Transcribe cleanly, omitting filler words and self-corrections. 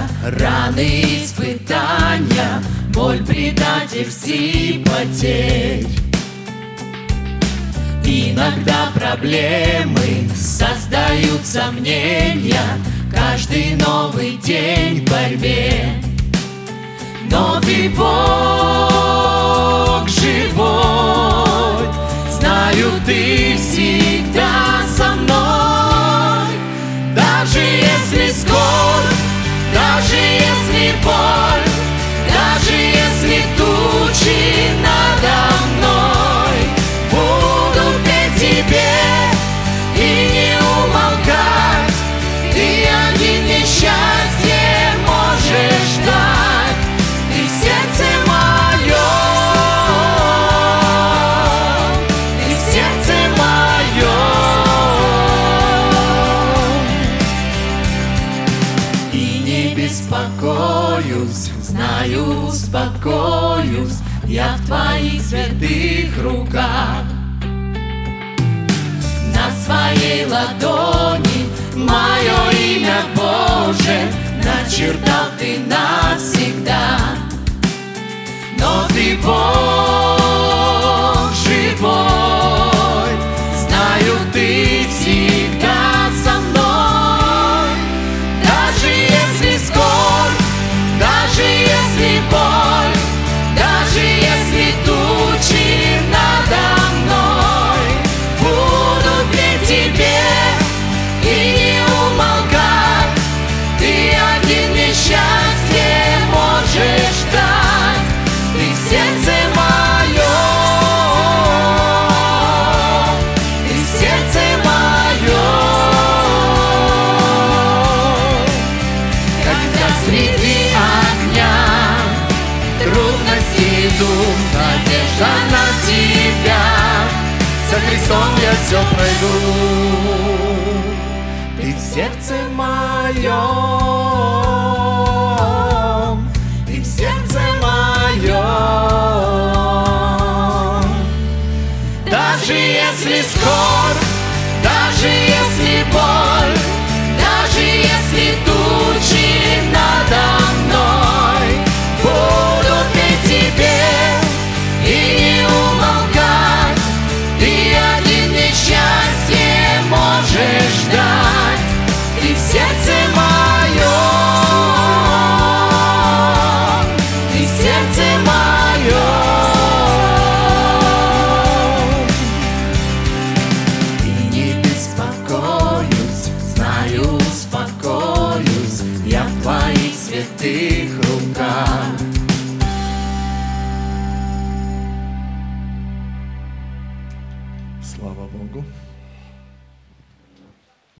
раны, испытания, боль, предательств и потерь. Иногда проблемы создают сомнения, каждый новый день в борьбе. Но ты Бог живой, знаю, ты всегда со мной. Даже если скорбь, даже если боль, даже если тучи надо мной, буду петь тебе и не умолкать. Ты один несчастье можешь дать, ты в сердце моем, ты в сердце моем. И не беспокоюсь, знаю, успокоюсь, я в твоих святых руках. На своей ладони мое имя Боже начертал ты навсегда. Но ты Бог живой, знаю, ты всегда со мной. Даже если скорбь, даже если боль, даже если тучи надо мной, буду петь тебе и не умолкать. Ты один несчастье можешь дать, ты в сердце моем, ты в сердце моем. Когда среди огня трудности идут, надежда на тебя, со Христом я все пройду. Ты в сердце моем, ты в сердце моем. Даже если скорбь, даже если боль, даже если тучи надо мной, буду петь тебе и не умолкать. Ты один несчастье можешь дать, ты в сердце моем, ты в сердце моем. И не беспокоюсь, знаю, успокоюсь, я в твоих святых руках. Слава Богу.